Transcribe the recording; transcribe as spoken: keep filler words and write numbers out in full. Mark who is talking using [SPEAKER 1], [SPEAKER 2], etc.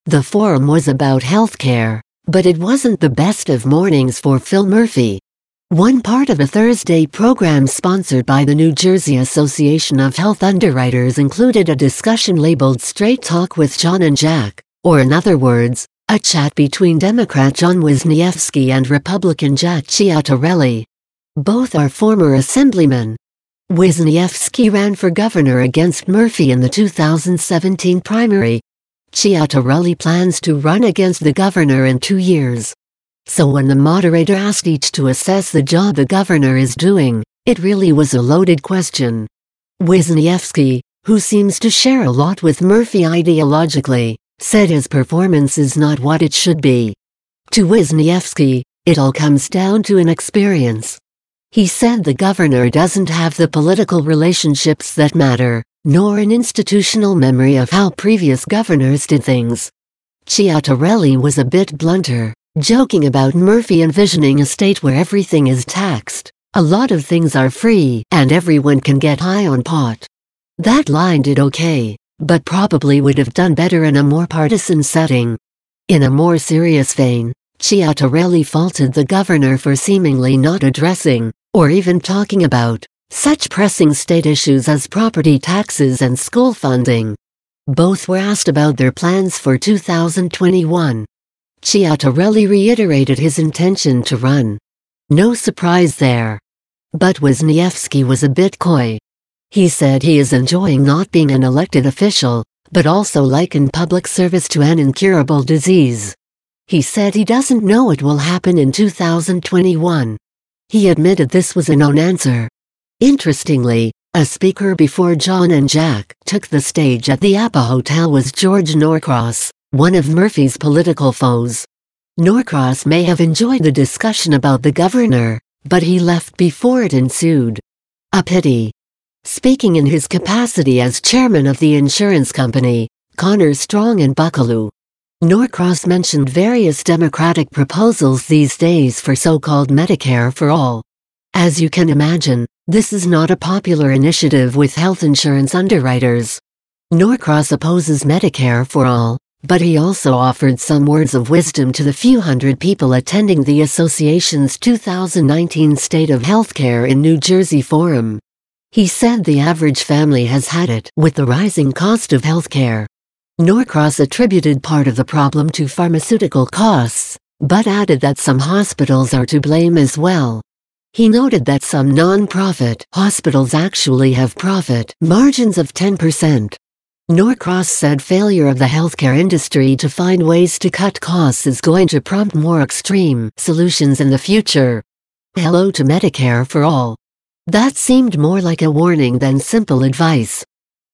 [SPEAKER 1] The forum was about healthcare, but it wasn't the best of mornings for Phil Murphy. One part of a Thursday program sponsored by the New Jersey Association of Health Underwriters included a discussion labeled Straight Talk with John and Jack, or in other words, a chat between Democrat John Wisniewski and Republican Jack Ciattarelli. Both are former assemblymen. Wisniewski ran for governor against Murphy in the two thousand seventeen primary. Ciattarelli plans to run against the governor in two years. So when the moderator asked each to assess the job the governor is doing, it really was a loaded question. Wisniewski, who seems to share a lot with Murphy ideologically, said his performance is not what it should be. To Wisniewski, it all comes down to an experience. He said the governor doesn't have the political relationships that matter, nor an institutional memory of how previous governors did things. Ciattarelli was a bit blunter, joking about Murphy envisioning a state where everything is taxed, a lot of things are free, and everyone can get high on pot. That line did okay, but probably would have done better in a more partisan setting. In a more serious vein, Ciattarelli faulted the governor for seemingly not addressing, or even talking about, such pressing state issues as property taxes and school funding. Both were asked about their plans for two thousand twenty-one. Ciattarelli reiterated his intention to run. No surprise there. But Wisniewski was a bit coy. He said he is enjoying not being an elected official, but also likened public service to an incurable disease. He said he doesn't know it will happen in two thousand twenty-one. He admitted this was a non-answer. Interestingly, a speaker before John and Jack took the stage at the Appa Hotel was George Norcross, one of Murphy's political foes. Norcross may have enjoyed the discussion about the governor, but he left before it ensued. A pity. Speaking in his capacity as chairman of the insurance company, Connor Strong in Buccleuch, Norcross mentioned various Democratic proposals these days for so-called Medicare for All. As you can imagine, this is not a popular initiative with health insurance underwriters. Norcross opposes Medicare for All, but he also offered some words of wisdom to the few hundred people attending the association's two thousand nineteen State of Healthcare in New Jersey forum. He said the average family has had it with the rising cost of healthcare. Norcross attributed part of the problem to pharmaceutical costs, but added that some hospitals are to blame as well. He noted that some non-profit hospitals actually have profit margins of ten percent. Norcross said failure of the healthcare industry to find ways to cut costs is going to prompt more extreme solutions in the future. Hello to Medicare for All. That seemed more like a warning than simple advice.